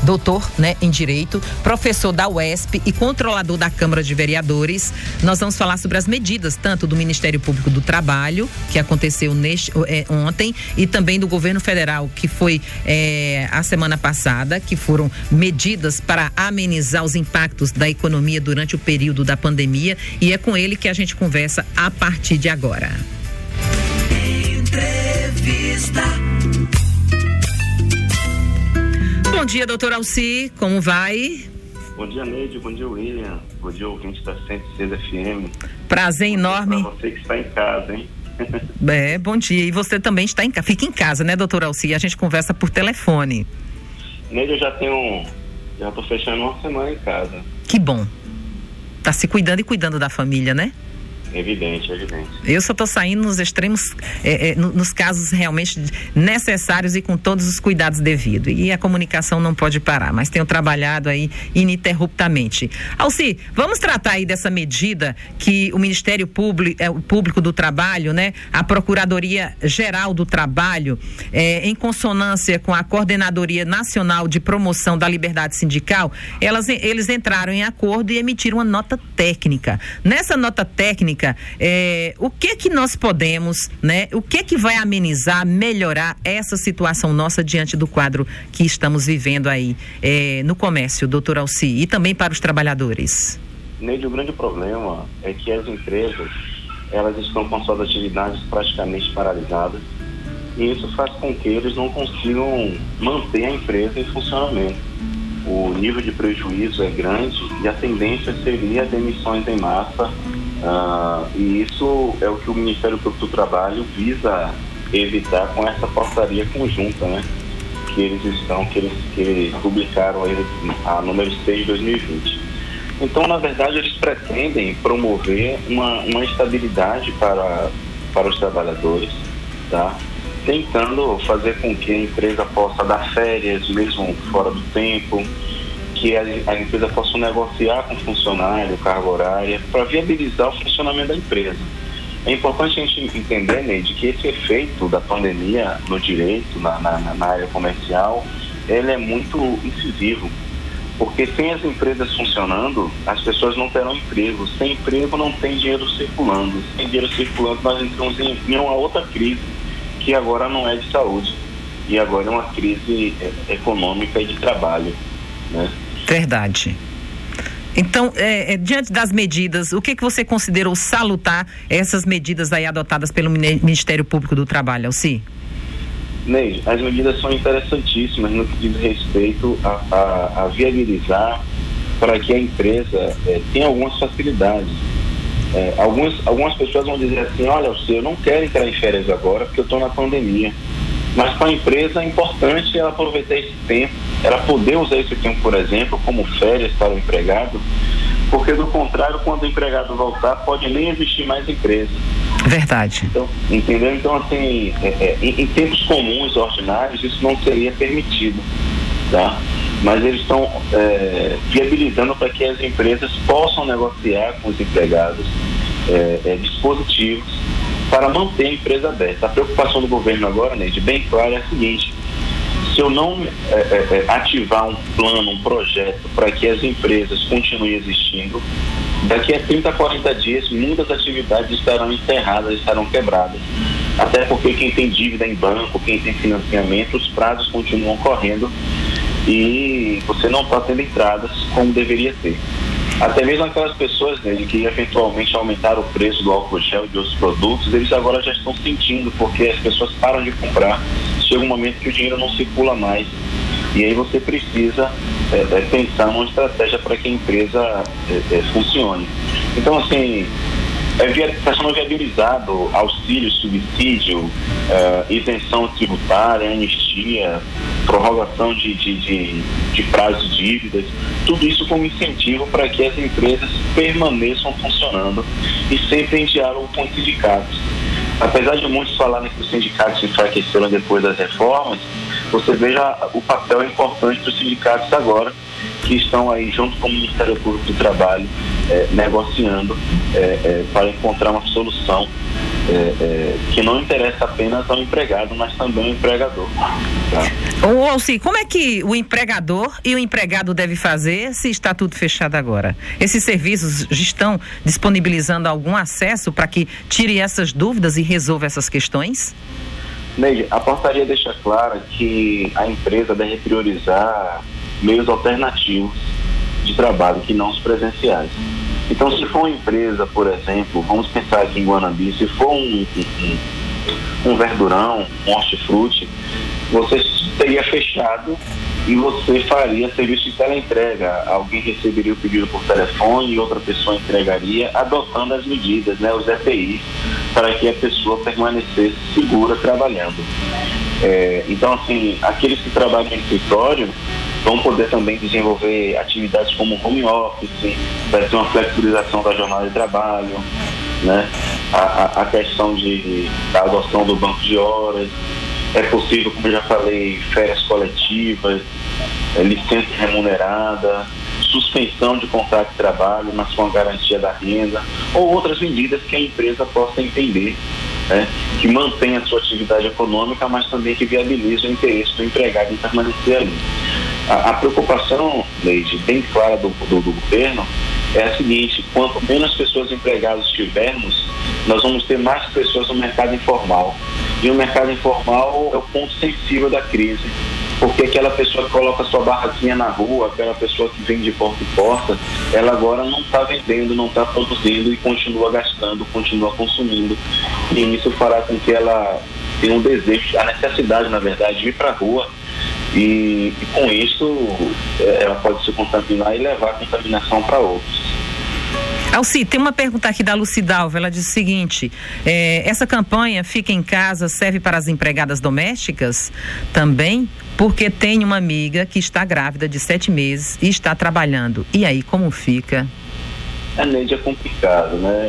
doutor, né, em Direito, professor da UESP e controlador da Câmara de Vereadores. Nós vamos falar sobre as medidas, tanto do Ministério Público do Trabalho, que aconteceu ontem, e também do Governo Federal, que foi a semana passada, que foram medidas para amenizar os impactos da economia durante o período da pandemia, e é com ele que a gente conversa a partir de agora. Entrevista. Bom dia, doutor Alci, como vai? Bom dia, Neide, bom dia, William, bom dia, ouvinte da 106 FM. Prazer enorme. Para você que está em casa, hein? Bom dia, e você também está em casa, fica em casa, né, doutor Alci? A gente conversa por telefone. Neide, eu já estou fechando uma semana em casa. Que bom, tá se cuidando e cuidando da família, né? Evidente. Eu só estou saindo nos extremos, nos casos realmente necessários e com todos os cuidados devidos. E a comunicação não pode parar, mas tenho trabalhado aí ininterruptamente. Alci, vamos tratar aí dessa medida que o Ministério Público do Trabalho, né, a Procuradoria Geral do Trabalho, em consonância com a Coordenadoria Nacional de Promoção da Liberdade Sindical, eles entraram em acordo e emitiram uma nota técnica. Nessa nota técnica, o que nós podemos, né? O que vai amenizar, melhorar essa situação nossa diante do quadro que estamos vivendo aí no comércio, doutor Alci, e também para os trabalhadores? Neide, o grande problema é que as empresas, elas estão com suas atividades praticamente paralisadas, e isso faz com que eles não consigam manter a empresa em funcionamento. O nível de prejuízo é grande e a tendência seria demissões em massa. E isso é o que o Ministério Público do Trabalho visa evitar com essa portaria conjunta, né? Que eles publicaram aí a número 6 de 2020. Então, na verdade, eles pretendem promover uma estabilidade para os trabalhadores, tá? Tentando fazer com que a empresa possa dar férias, mesmo fora do tempo, que a empresa possa negociar com o funcionário, carga horária, para viabilizar o funcionamento da empresa. É importante a gente entender, Neide, que esse efeito da pandemia no direito, na área comercial, ele é muito incisivo, porque sem as empresas funcionando, as pessoas não terão emprego. Sem emprego não tem dinheiro circulando. Sem dinheiro circulando, nós entramos em uma outra crise, que agora não é de saúde, e agora é uma crise econômica e de trabalho, né? Verdade. Então, diante das medidas, o que você considerou salutar essas medidas aí adotadas pelo Ministério Público do Trabalho, Alci? Neide, as medidas são interessantíssimas no que diz respeito a viabilizar para que a empresa tenha algumas facilidades. Algumas pessoas vão dizer assim: olha, eu não quero entrar em férias agora porque eu estou na pandemia. Mas para a empresa é importante ela aproveitar esse tempo, ela poder usar esse tempo, por exemplo, como férias para o empregado, porque do contrário, quando o empregado voltar, pode nem existir mais empresa. Verdade. Então, entendeu? Então, assim, em tempos comuns, ordinários, isso não seria permitido, tá? Mas eles estão viabilizando para que as empresas possam negociar com os empregados dispositivos para manter a empresa aberta. A preocupação do governo agora, Neide, bem clara, é a seguinte: se eu não ativar um plano, um projeto para que as empresas continuem existindo, daqui a 30, 40 dias, muitas atividades estarão encerradas, estarão quebradas. Até porque quem tem dívida em banco, quem tem financiamento, os prazos continuam correndo e você não está tendo entradas como deveria ter. Até mesmo aquelas pessoas, né, que eventualmente aumentaram o preço do álcool gel e de outros produtos, eles agora já estão sentindo, porque as pessoas param de comprar. Chega um momento que o dinheiro não circula mais. E aí você precisa pensar numa estratégia para que a empresa funcione. Então, assim, está sendo viabilizado auxílio, subsídio, isenção tributária, anistia, prorrogação de prazo de dívidas, tudo isso como incentivo para que as empresas permaneçam funcionando e sempre em diálogo com os sindicatos. Apesar de muitos falarem que os sindicatos se enfraqueceram depois das reformas, você veja o papel importante dos sindicatos agora, que estão aí junto com o Ministério Público do Trabalho, negociando para encontrar uma solução que não interessa apenas ao empregado, mas também ao empregador. Tá? Ô, Alci, como é que o empregador e o empregado devem fazer se está tudo fechado agora? Esses serviços estão disponibilizando algum acesso para que tire essas dúvidas e resolva essas questões? Neide, a portaria deixa claro que a empresa deve priorizar meios alternativos de trabalho que não os presenciais. Então, se for uma empresa, por exemplo, vamos pensar aqui em Guanambi, se for um verdurão, um hortifruti, você teria fechado e você faria serviço de teleentrega. Alguém receberia o pedido por telefone e outra pessoa entregaria, adotando as medidas, né, os EPIs, para que a pessoa permanecesse segura trabalhando. Então, assim, aqueles que trabalham em escritório vão poder também desenvolver atividades como home office, vai ter uma flexibilização da jornada de trabalho, né? A questão da adoção do banco de horas, é possível, como eu já falei, férias coletivas, licença remunerada, suspensão de contrato de trabalho, mas com a garantia da renda, ou outras medidas que a empresa possa entender, né, que mantenha a sua atividade econômica, mas também que viabilize o interesse do empregado em permanecer ali. A preocupação, Leide, bem clara do governo é a seguinte: quanto menos pessoas empregadas tivermos, nós vamos ter mais pessoas no mercado informal. E o mercado informal é o ponto sensível da crise, porque aquela pessoa que coloca sua barraquinha na rua, aquela pessoa que vende de porta em porta, ela agora não está vendendo, não está produzindo e continua gastando, continua consumindo. E isso fará com que ela tenha um desejo, a necessidade, na verdade, de ir para a rua. E com isso ela pode se contaminar e levar a contaminação para outros. Alci, tem uma pergunta aqui da Lucidalva, ela diz o seguinte: essa campanha Fica em Casa serve para as empregadas domésticas também? Porque tem uma amiga que está grávida de 7 meses e está trabalhando. E aí, como fica? Neide, é complicado, né?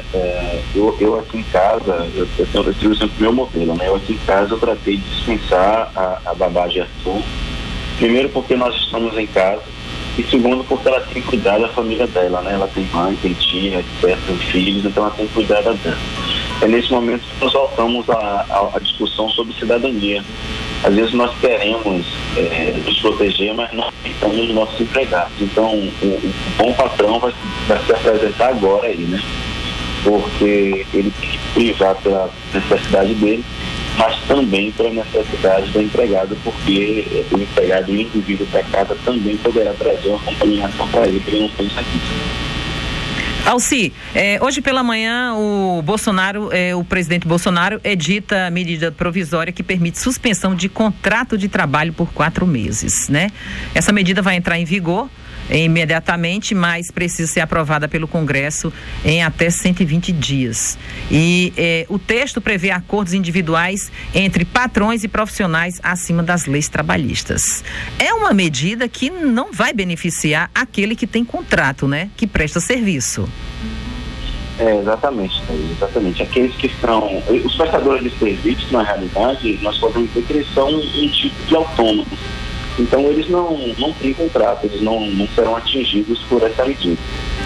Eu aqui em casa, eu tenho sempre o meu modelo, né? Eu aqui em casa eu tratei de dispensar a babá de Arthur. Primeiro porque nós estamos em casa e segundo porque ela tem que cuidar da família dela, né? Ela tem mãe, tem tia, etc, tem filhos, então ela tem que cuidar dela. É nesse momento que nós voltamos à discussão sobre cidadania. Às vezes nós queremos nos proteger, mas não pensamos nos nossos empregados. Então o bom patrão vai se apresentar agora aí, né? Porque ele tem que privar pela necessidade dele, mas também pela necessidade do empregado, porque o empregado, o indivíduo para casa, também poderá trazer uma contaminação para ele, que ele não pensa nisso. Alci, hoje pela manhã o presidente Bolsonaro edita medida provisória que permite suspensão de contrato de trabalho por 4 meses, né? Essa medida vai entrar em vigor imediatamente, mas precisa ser aprovada pelo Congresso em até 120 dias. E o texto prevê acordos individuais entre patrões e profissionais acima das leis trabalhistas. É uma medida que não vai beneficiar aquele que tem contrato, né? Que presta serviço. Exatamente. Aqueles que são os prestadores de serviços, na realidade, nós podemos dizer que eles são um tipo de autônomos. Então eles não têm contrato, eles não serão atingidos por essa medida.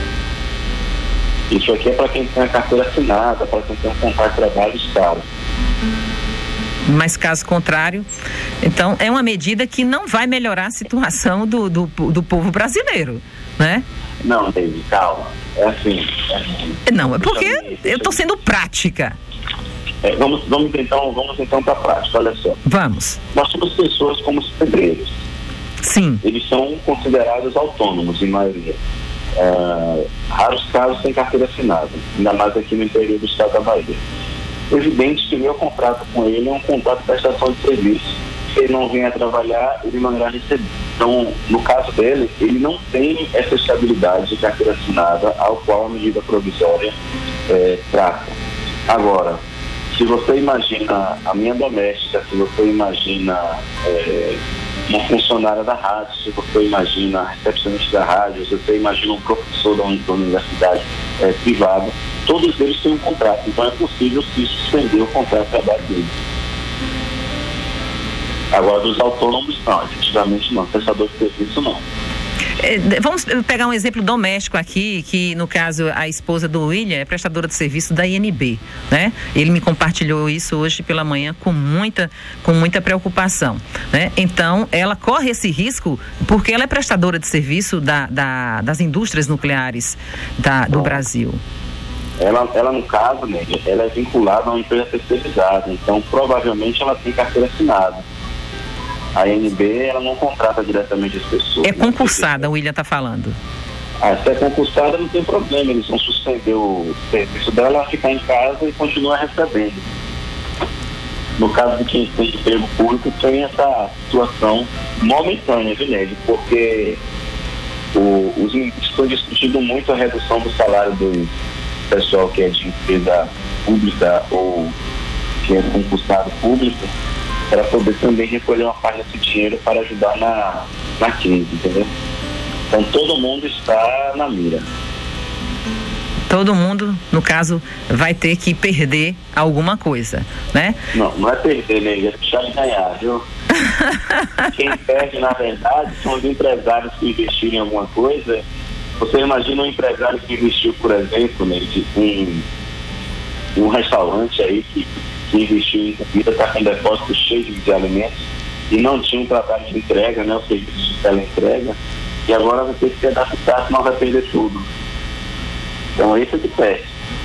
Isso aqui é para quem tem a carteira assinada, para quem tem um contrato de trabalho estável. Mas caso contrário, então é uma medida que não vai melhorar a situação do povo brasileiro, né? Não, David, calma. É assim. Não, é porque eu estou sendo prática. Vamos então para a prática, olha só. Vamos. Nós temos pessoas como os pedreiros. Sim. Eles são considerados autônomos, em maioria. Raros casos têm carteira assinada, ainda mais aqui no interior do estado da Bahia. Evidente que o meu contrato com ele é um contrato de prestação de serviço. Se ele não vier a trabalhar, ele não irá receber. Então, no caso dele, ele não tem essa estabilidade de carteira assinada ao qual a medida provisória trata. Agora, se você imagina a minha doméstica, se você imagina uma funcionária da rádio, se você imagina a recepcionista da rádio, se você imagina um professor da universidade privada, todos eles têm um contrato, então é possível se suspender o contrato de trabalho deles. Agora, dos autônomos, não, efetivamente não, prestador de serviço não. Vamos pegar um exemplo doméstico aqui, que no caso a esposa do William é prestadora de serviço da INB, né? Ele me compartilhou isso hoje pela manhã com muita preocupação, né? Então, ela corre esse risco porque ela é prestadora de serviço das indústrias nucleares do Brasil. Ela no caso, né, ela é vinculada a uma empresa terceirizada, então provavelmente ela tem carteira assinada. A ANB, ela não contrata diretamente as pessoas. É concursada, o William está falando. Se é concursada, não tem problema. Eles vão suspender o serviço dela, ficar em casa e continuar recebendo. No caso de quem tem emprego público, tem essa situação momentânea, Vined, porque os ministros estão discutindo muito a redução do salário do pessoal que é de empresa pública ou que é concursado público, para poder também recolher uma parte desse dinheiro para ajudar na crise, entendeu? Então todo mundo está na mira. Todo mundo, no caso, vai ter que perder alguma coisa, né? Não é perder, né? É deixar de ganhar, viu? Quem perde, na verdade, são os empresários que investiram em alguma coisa. Você imagina um empresário que investiu, por exemplo, né, em um restaurante aí que investiu em comida, está com depósito cheio de alimentos e não tinha um trabalho de entrega, né, o serviço de teleentrega, e agora vai ter que se adaptar, senão vai perder tudo. Então esse é que perde.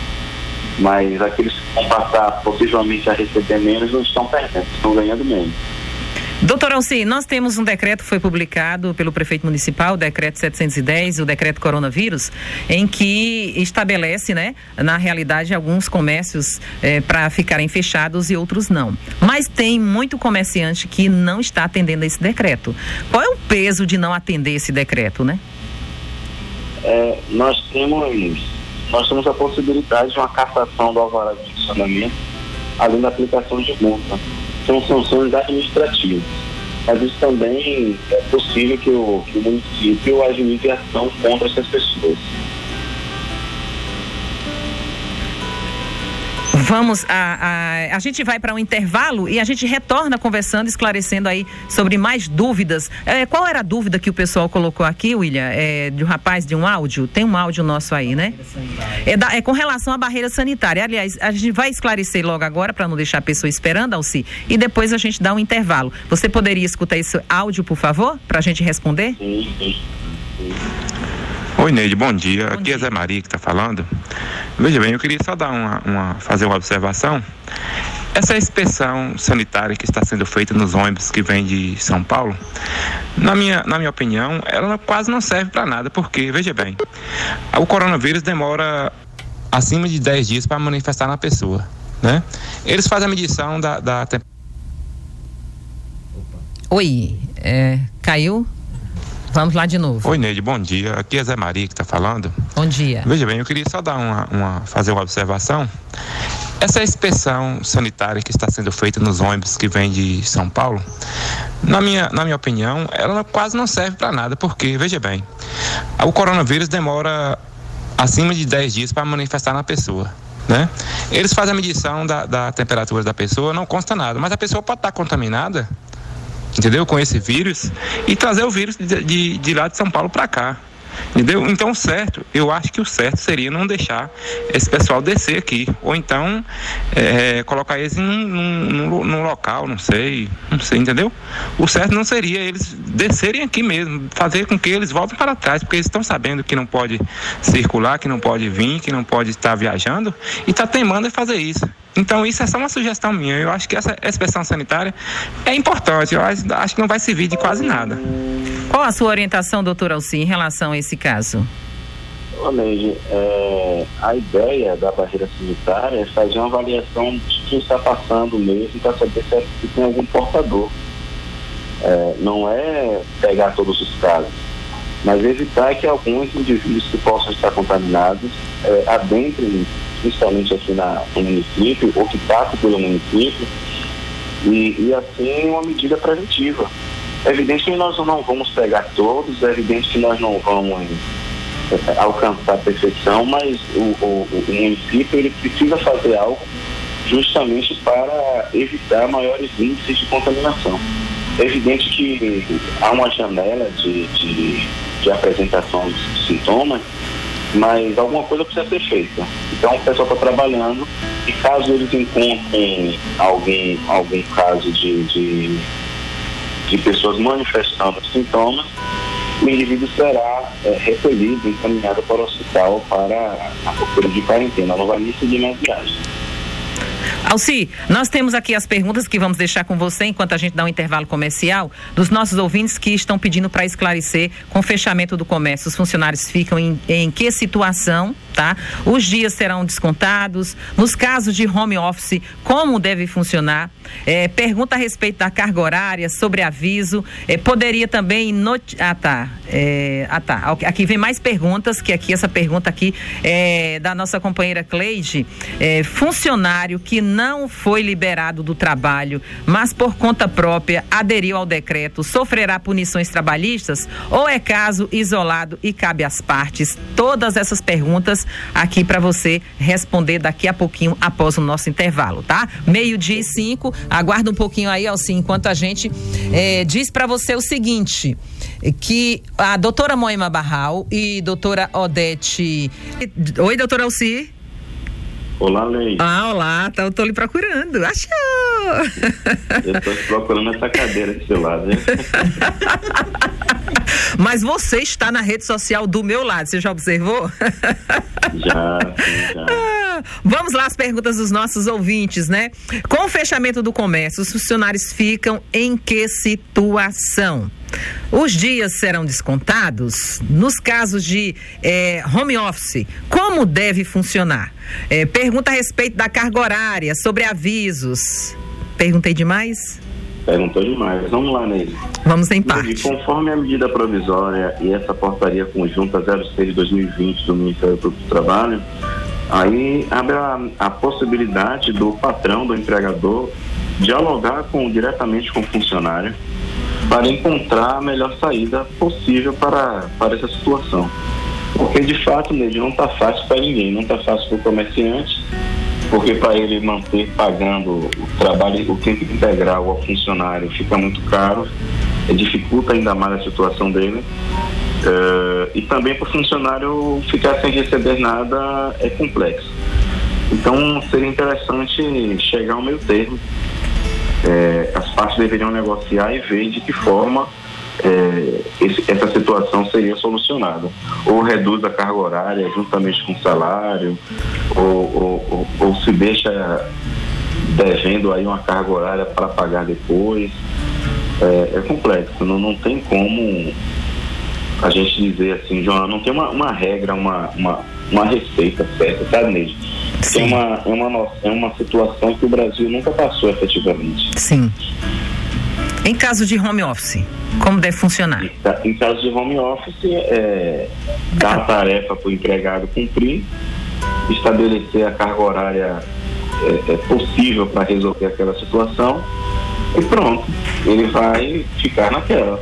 Mas aqueles que vão passar possivelmente a receber menos não estão perdendo, estão ganhando menos. Doutor Alci, nós temos um decreto que foi publicado pelo prefeito municipal, o decreto 710, o decreto coronavírus, em que estabelece, né, na realidade, alguns comércios para ficarem fechados e outros não. Mas tem muito comerciante que não está atendendo a esse decreto. Qual é o peso de não atender esse decreto, né? Nós temos a possibilidade de uma cassação do alvará de funcionamento, além da aplicação de multa. São sanções administrativas, mas isso também é possível que o município agilize a ação contra essas pessoas. A gente vai para um intervalo e a gente retorna conversando, esclarecendo aí sobre mais dúvidas. Qual era a dúvida que o pessoal colocou aqui, William? De um rapaz de um áudio? Tem um áudio nosso aí, né? É com relação à barreira sanitária. Aliás, a gente vai esclarecer logo agora para não deixar a pessoa esperando, Alci, e depois a gente dá um intervalo. Você poderia escutar esse áudio, por favor, para a gente responder? Sim. Oi, Neide, bom dia. Aqui é Zé Maria que está falando. Veja bem, eu queria só fazer uma observação. Essa inspeção sanitária que está sendo feita nos ônibus que vêm de São Paulo, na minha opinião, ela quase não serve para nada, porque, veja bem, o coronavírus demora acima de 10 dias para manifestar na pessoa, né? Eles fazem a medição da temperatura. Oi, caiu? Vamos lá de novo. Oi, Neide, bom dia. Aqui é Zé Maria que está falando. Bom dia. Veja bem, eu queria só fazer uma observação. Essa inspeção sanitária que está sendo feita nos ônibus que vêm de São Paulo, na minha opinião, ela quase não serve para nada, porque, veja bem, o coronavírus demora acima de 10 dias para manifestar na pessoa, né? Eles fazem a medição da temperatura da pessoa, não consta nada, mas a pessoa pode estar contaminada, entendeu? Com esse vírus, e trazer o vírus de lá de São Paulo para cá, entendeu? Então eu acho que o certo seria não deixar esse pessoal descer aqui, ou então colocar eles num local, não sei, entendeu? O certo não seria eles descerem aqui mesmo, fazer com que eles voltem para trás, porque eles estão sabendo que não pode circular, que não pode vir, que não pode estar viajando, e está teimando em fazer isso. Então isso é só uma sugestão minha. Eu acho que essa inspeção sanitária é importante. Eu acho que não vai servir de quase nada. Qual a sua orientação, doutor Alci, em relação a esse caso? Neide, a ideia da barreira sanitária é fazer uma avaliação de quem está passando mesmo para saber se tem algum portador. Não é pegar todos os casos, mas evitar que alguns indivíduos que possam estar contaminados adentrem, principalmente aqui no município, ou que passem pelo município, e assim uma medida preventiva. É evidente que nós não vamos pegar todos, é evidente que nós não vamos alcançar a perfeição, mas o município ele precisa fazer algo justamente para evitar maiores índices de contaminação. É evidente que há uma janela de de apresentação de sintomas, mas alguma coisa precisa ser feita. Então o pessoal está trabalhando e caso eles encontrem algum caso de pessoas manifestando sintomas, o indivíduo será recolhido, encaminhado para o hospital para a procura de quarentena. Não vai nem seguir mais viagem. Alci, nós temos aqui as perguntas que vamos deixar com você enquanto a gente dá um intervalo comercial, dos nossos ouvintes que estão pedindo para esclarecer com o fechamento do comércio. Os funcionários ficam em que situação, tá? Os dias serão descontados? Nos casos de home office, como deve funcionar? Pergunta a respeito da carga horária, sobre aviso. Poderia também... Aqui vem mais perguntas, que aqui essa pergunta aqui é da nossa companheira Cleide. Funcionário que não foi liberado do trabalho, mas por conta própria aderiu ao decreto, sofrerá punições trabalhistas ou é caso isolado e cabe às partes? Todas essas perguntas aqui para você responder daqui a pouquinho após o nosso intervalo, tá? 12:05, aguarda um pouquinho aí, Alci, enquanto a gente diz para você o seguinte, que a doutora Moema Barral e doutora Odete... Oi, doutora Alci. Olá, Lei. Olá, eu tô lhe procurando. Achou! Eu tô procurando essa cadeira do seu lado, né? Mas você está na rede social do meu lado, você já observou? Já. Vamos lá, as perguntas dos nossos ouvintes, né? Com o fechamento do comércio, os funcionários ficam em que situação? Os dias serão descontados? Nos casos de home office, como deve funcionar? Pergunta a respeito da carga horária, sobre avisos. Perguntei demais? Perguntou demais. Vamos lá, Neide. Vamos em parte. Conforme a medida provisória e essa portaria conjunta 06 de 2020 do Ministério do Trabalho, aí abre a possibilidade do patrão, do empregador, dialogar diretamente com o funcionário para encontrar a melhor saída possível para essa situação. Porque, de fato, Neide, não está fácil para ninguém, não está fácil para o comerciante, porque para ele manter pagando o trabalho, o tempo integral ao funcionário fica muito caro, dificulta ainda mais a situação dele, e também para o funcionário ficar sem receber nada é complexo. Então seria interessante chegar ao meio termo. As partes deveriam negociar e ver de que forma essa situação seria solucionada. Ou reduz a carga horária juntamente com o salário, ou se deixa devendo aí uma carga horária para pagar depois. É complexo, não tem como a gente dizer assim, João, não tem uma regra, uma receita certa, sabe, Neide? É uma situação que o Brasil nunca passou efetivamente. Sim. Em caso de home office, como deve funcionar? Em caso de home office, dá a tarefa para o empregado cumprir, estabelecer a carga horária possível para resolver aquela situação e pronto, ele vai ficar naquela.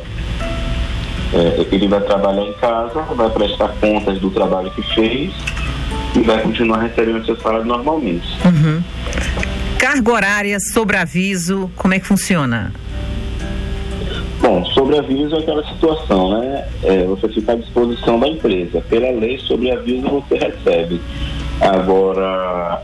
Ele vai trabalhar em casa, vai prestar contas do trabalho que fez e vai continuar recebendo seu salário normalmente. Uhum. Carga horária, sobreaviso, como é que funciona? Bom, sobreaviso é aquela situação, né? Você fica à disposição da empresa. Pela lei, sobreaviso você recebe. Agora,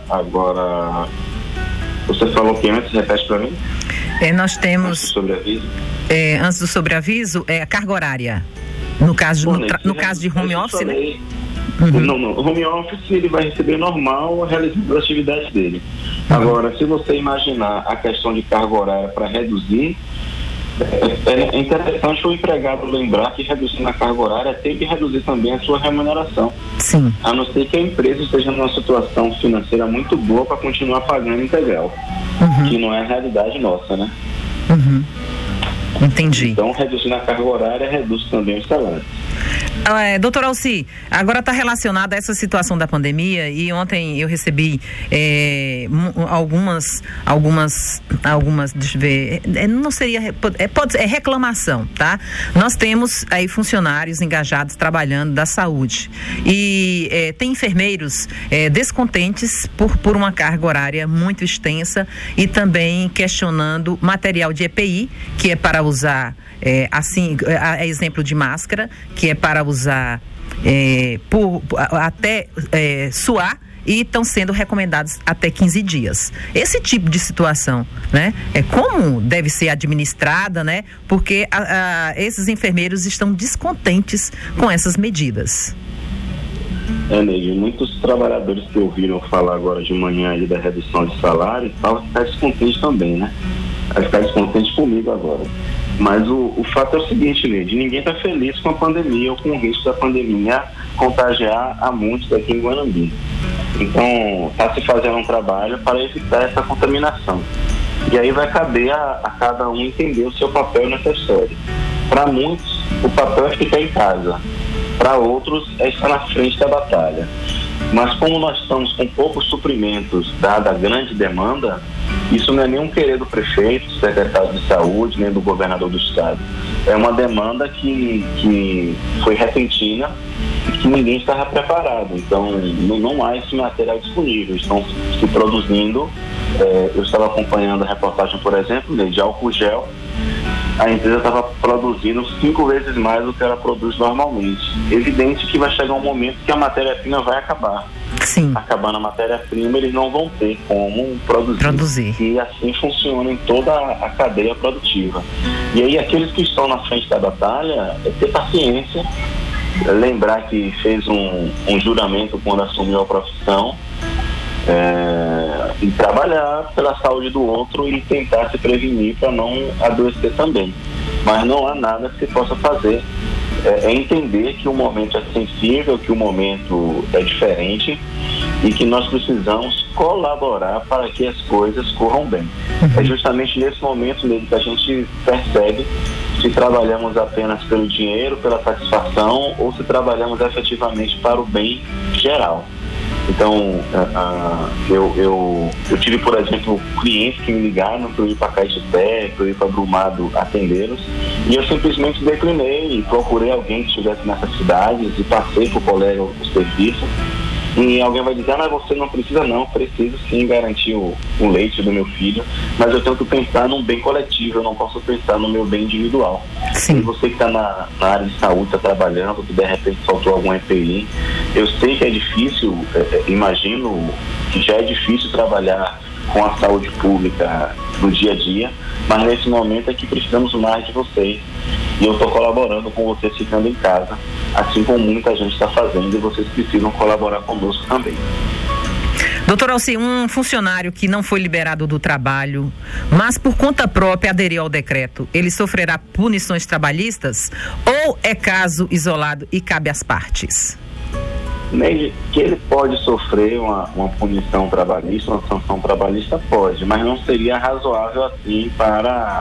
você falou que antes, repete para mim? Nós temos... Antes do sobreaviso? Antes do sobreaviso, a carga horária. No caso de home office, né? Uhum. Não. Home office ele vai receber normal realizando as atividades dele. Uhum. Agora, se você imaginar a questão de carga horária para reduzir, é interessante o empregado lembrar que reduzindo a carga horária tem que reduzir também a sua remuneração. Sim. A não ser que a empresa esteja numa situação financeira muito boa para continuar pagando integral. Uhum. Que não é a realidade nossa, né? Uhum. Entendi. Então, reduzindo a carga horária, reduz também o salário. Doutor Alci, agora está relacionada a essa situação da pandemia e ontem eu recebi algumas, deixa eu ver, não seria, é reclamação, tá? Nós temos aí funcionários engajados trabalhando da saúde e tem enfermeiros descontentes por uma carga horária muito extensa e também questionando material de EPI, que é para usar assim, exemplo de máscara, que é para usar até suar, e estão sendo recomendados até 15 dias. Esse tipo de situação, né? Como deve ser administrada, né? Porque esses enfermeiros estão descontentes com essas medidas. Neide, muitos trabalhadores que ouviram falar agora de manhã aí da redução de salário estavam descontentes também, né? Vai ficar descontente comigo agora. Mas o fato é o seguinte, Neide, ninguém está feliz com a pandemia ou com o risco da pandemia contagiar a muitos aqui em Guanambi. Então, está se fazendo um trabalho para evitar essa contaminação. E aí vai caber a cada um entender o seu papel nessa história. Para muitos, o papel é ficar em casa. Para outros, é estar na frente da batalha. Mas como nós estamos com poucos suprimentos, dada a grande demanda, isso não é nenhum querer do prefeito, secretário de saúde, nem do governador do estado. É uma demanda que foi repentina e que ninguém estava preparado. Então, não há esse material disponível. Estão se produzindo. Eu estava acompanhando a reportagem, por exemplo, de álcool gel. A empresa estava produzindo 5 vezes mais do que ela produz normalmente. Evidente que vai chegar um momento que a matéria-prima vai acabar. Sim. Acabando a matéria-prima, eles não vão ter como produzir. E assim funciona em toda a cadeia produtiva. E aí, aqueles que estão na frente da batalha, é ter paciência, lembrar que fez um juramento quando assumiu a profissão, e trabalhar pela saúde do outro e tentar se prevenir para não adoecer também. Mas não há nada que se possa fazer. É entender que o momento é sensível, que o momento é diferente e que nós precisamos colaborar para que as coisas corram bem. É justamente nesse momento mesmo que a gente percebe se trabalhamos apenas pelo dinheiro, pela satisfação, ou se trabalhamos efetivamente para o bem geral. Então, eu tive, por exemplo, clientes que me ligaram para eu ir para Caetité, para eu ir para Brumado atendê-los, e eu simplesmente declinei e procurei alguém que estivesse nessas cidades e passei para o colega o serviço. E alguém vai dizer, mas você não precisa não, preciso sim garantir o leite do meu filho, mas eu tenho que pensar num bem coletivo, eu não posso pensar no meu bem individual. Sim. E você que está na área de saúde, está trabalhando, que de repente faltou algum EPI, eu sei que é difícil, imagino que já é difícil trabalhar com a saúde pública no dia a dia, mas nesse momento é que precisamos mais de vocês. E eu estou colaborando com vocês ficando em casa, assim como muita gente está fazendo, e vocês precisam colaborar conosco também. Doutor Alci, um funcionário que não foi liberado do trabalho, mas por conta própria aderiu ao decreto, ele sofrerá punições trabalhistas ou é caso isolado e cabe às partes? Que ele pode sofrer uma punição trabalhista, uma sanção trabalhista, pode, mas não seria razoável assim para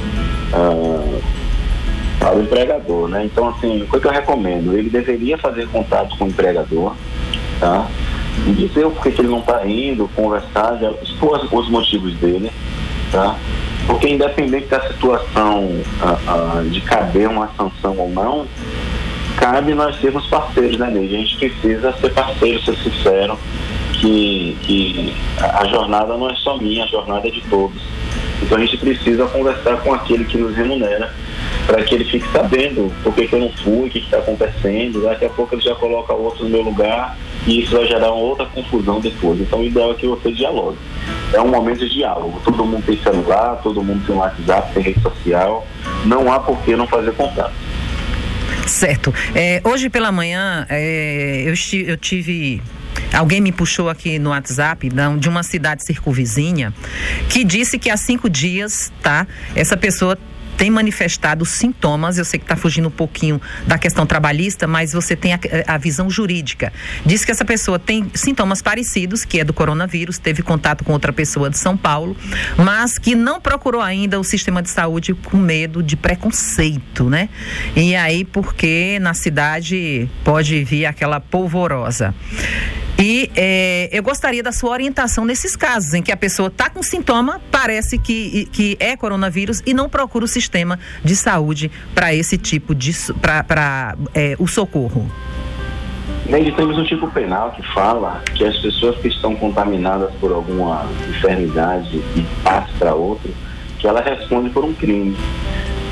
o empregador, né? Então, assim, o que eu recomendo? Ele deveria fazer contato com o empregador, tá? E dizer o porquê que ele não está indo, conversar, expor os motivos dele, tá? Porque independente da situação de caber uma sanção ou não, cabe nós sermos parceiros, né, Neide? A gente precisa ser parceiro, ser sincero, que a jornada não é só minha, a jornada é de todos. Então a gente precisa conversar com aquele que nos remunera, para que ele fique sabendo por que eu não fui, o que está acontecendo. Daqui a pouco ele já coloca outro no meu lugar e isso vai gerar uma outra confusão depois. Então o ideal é que você dialogue. É um momento de diálogo. Todo mundo tem celular, todo mundo tem WhatsApp, tem rede social. Não há por que não fazer contato. Certo. Hoje pela manhã eu tive... Alguém me puxou aqui no WhatsApp de uma cidade circunvizinha que disse que há 5 dias, tá? Essa pessoa tem manifestado sintomas, eu sei que está fugindo um pouquinho da questão trabalhista, mas você tem a visão jurídica. Diz que essa pessoa tem sintomas parecidos, que é do coronavírus, teve contato com outra pessoa de São Paulo, mas que não procurou ainda o sistema de saúde com medo de preconceito, né? E aí, porque na cidade pode vir aquela polvorosa. E eu gostaria da sua orientação nesses casos em que a pessoa está com sintoma, parece que é coronavírus e não procura o sistema de saúde para esse tipo de para o socorro. Temos um tipo penal que fala que as pessoas que estão contaminadas por alguma enfermidade e passa para outra, que ela responde por um crime.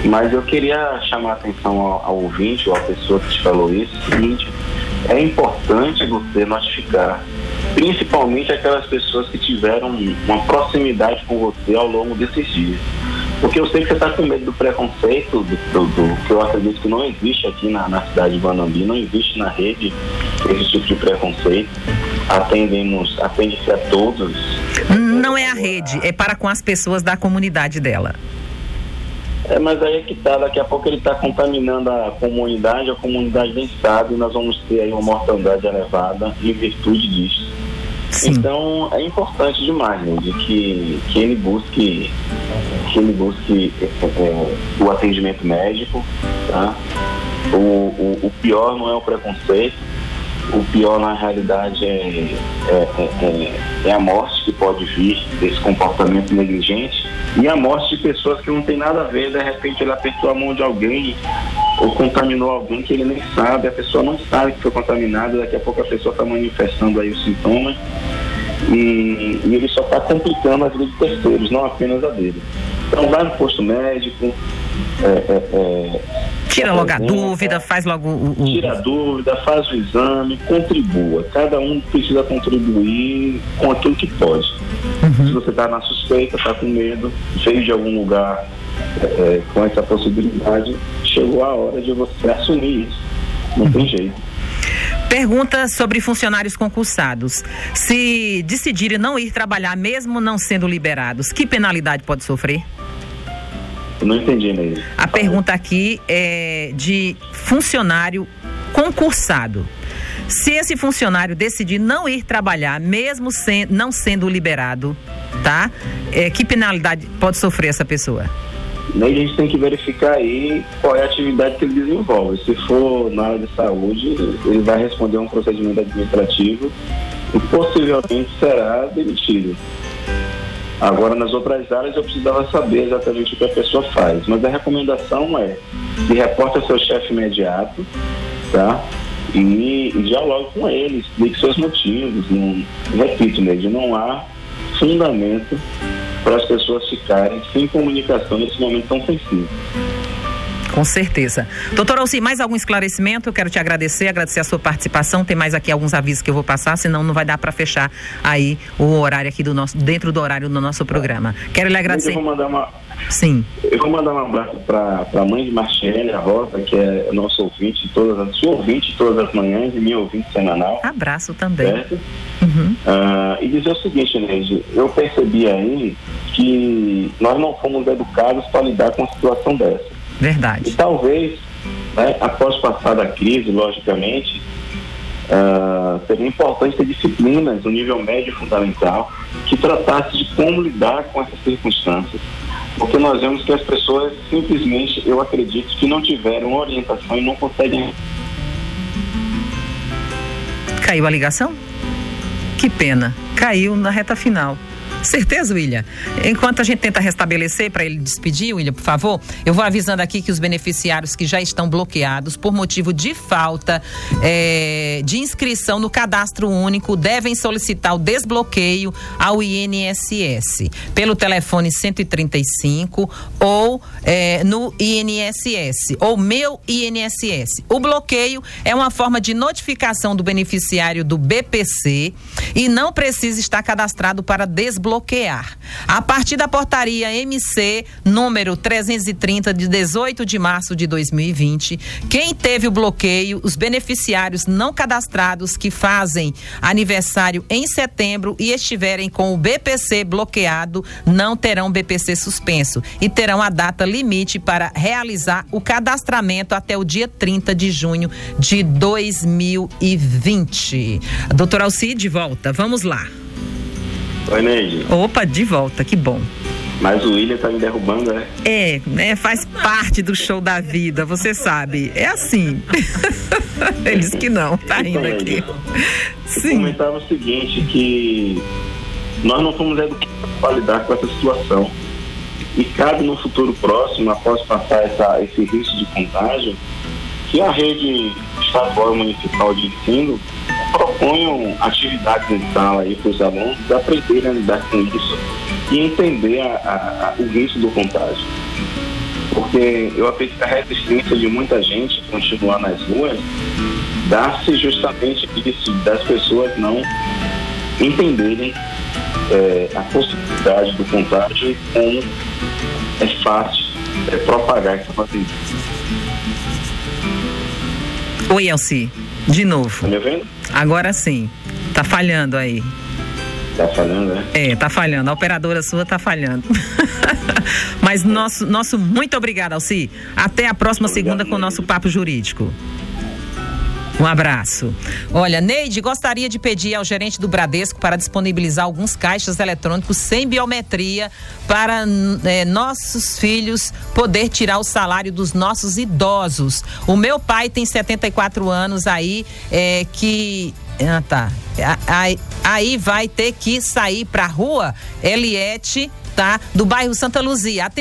Mas eu queria chamar a atenção ao ouvinte ou à pessoa que te falou isso, o seguinte: é importante você notificar, principalmente aquelas pessoas que tiveram uma proximidade com você ao longo desses dias. Porque eu sei que você está com medo do preconceito, do que eu acredito que não existe aqui na cidade de Guanambi, não existe na rede esse tipo de preconceito. Atende-se a todos. Não é a rede, é para com as pessoas da comunidade dela. Mas aí é que tá, daqui a pouco ele está contaminando a comunidade nem sabe, e nós vamos ter aí uma mortandade elevada em virtude disso. Sim. Então é importante demais, né, de que ele busque o atendimento médico, tá? O pior não é o preconceito, o pior na realidade é a morte que pode vir desse comportamento negligente, e a morte de pessoas que não tem nada a ver. De repente ele apertou a mão de alguém ou contaminou alguém que ele nem sabe, a pessoa não sabe que foi contaminada, daqui a pouco a pessoa está manifestando aí os sintomas e ele só está complicando a vida de terceiros, não apenas a dele. Então vai no posto médico, tira logo a dúvida, faz logo tira a dúvida, faz o exame, contribua. Cada um precisa contribuir com aquilo que pode. Se você está na suspeita, está com medo, veio de algum lugar com essa possibilidade, chegou a hora de você assumir isso. Não tem jeito. Pergunta sobre funcionários concursados. Se decidirem não ir trabalhar, mesmo não sendo liberados, que penalidade pode sofrer? Eu não entendi mesmo. A pergunta aqui é de funcionário concursado. Se esse funcionário decidir não ir trabalhar, mesmo não sendo liberado, tá? Que penalidade pode sofrer essa pessoa? A gente tem que verificar aí qual é a atividade que ele desenvolve. Se for na área de saúde, ele vai responder a um procedimento administrativo e possivelmente será demitido. Agora, nas outras áreas, eu precisava saber exatamente o que a pessoa faz. Mas a recomendação é que reporte ao seu chefe imediato, tá? E dialogue com ele, explique seus motivos. Repito, não há fundamento para as pessoas ficarem sem comunicação nesse momento tão sensível. Com certeza. Doutor Alci, mais algum esclarecimento? Eu quero te agradecer a sua participação. Tem mais aqui alguns avisos que eu vou passar, senão não vai dar para fechar aí o horário aqui dentro do horário do nosso programa. Quero lhe agradecer. Eu vou mandar Sim. Eu vou mandar um abraço para a mãe de Marcele, a Rosa, que é nosso ouvinte, sua ouvinte todas as manhãs e minha ouvinte semanal. Abraço também. Certo? E dizer o seguinte, Neide, eu percebi aí que nós não fomos educados para lidar com uma situação dessa. Verdade. E talvez, após passar da crise, logicamente, seria importante ter disciplinas no nível médio fundamental que tratasse de como lidar com essas circunstâncias. Porque nós vemos que as pessoas simplesmente, eu acredito, que não tiveram orientação e não conseguem. Caiu a ligação? Que pena. Caiu na reta final. Certeza, William? Enquanto a gente tenta restabelecer para ele despedir, William, por favor, eu vou avisando aqui que os beneficiários que já estão bloqueados por motivo de falta de inscrição no cadastro único devem solicitar o desbloqueio ao INSS pelo telefone 135 ou no INSS ou Meu INSS. O bloqueio é uma forma de notificação do beneficiário do BPC e não precisa estar cadastrado para desbloquear. A partir da portaria MC número 330 de 18 de março de 2020, quem teve o bloqueio, os beneficiários não cadastrados que fazem aniversário em setembro e estiverem com o BPC bloqueado, não terão BPC suspenso e terão a data limite para realizar o cadastramento até o dia 30 de junho de 2020. Doutor Alci, de volta, vamos lá. Oi, Neide. Opa, de volta, que bom. Mas o William tá me derrubando, né? Faz parte do show da vida, você sabe. É assim. Ele disse que não, tá rindo aqui. Sim. Eu comentava o seguinte, que nós não fomos educados para lidar com essa situação. E cabe no futuro próximo, após passar esse risco de contágio, que a rede estadual e municipal de ensino proponham atividades em sala aí para os alunos aprenderem a lidar com isso e entender o risco do contágio. Porque eu acredito que a resistência de muita gente continuar nas ruas dá-se justamente isso, das pessoas não entenderem a possibilidade do contágio e como é fácil propagar essa pandemia. Oi, Elci, de novo. Tá me ouvindo? Agora sim, tá falhando aí. Tá falhando, né? Tá falhando, a operadora sua tá falhando. Mas nosso muito obrigado, Elci. Até a próxima segunda com o nosso Papo Jurídico. Um abraço. Olha, Neide, gostaria de pedir ao gerente do Bradesco para disponibilizar alguns caixas eletrônicos sem biometria para nossos filhos poder tirar o salário dos nossos idosos. O meu pai tem 74 anos aí, Aí vai ter que sair pra rua, Eliette, tá? Do bairro Santa Luzia.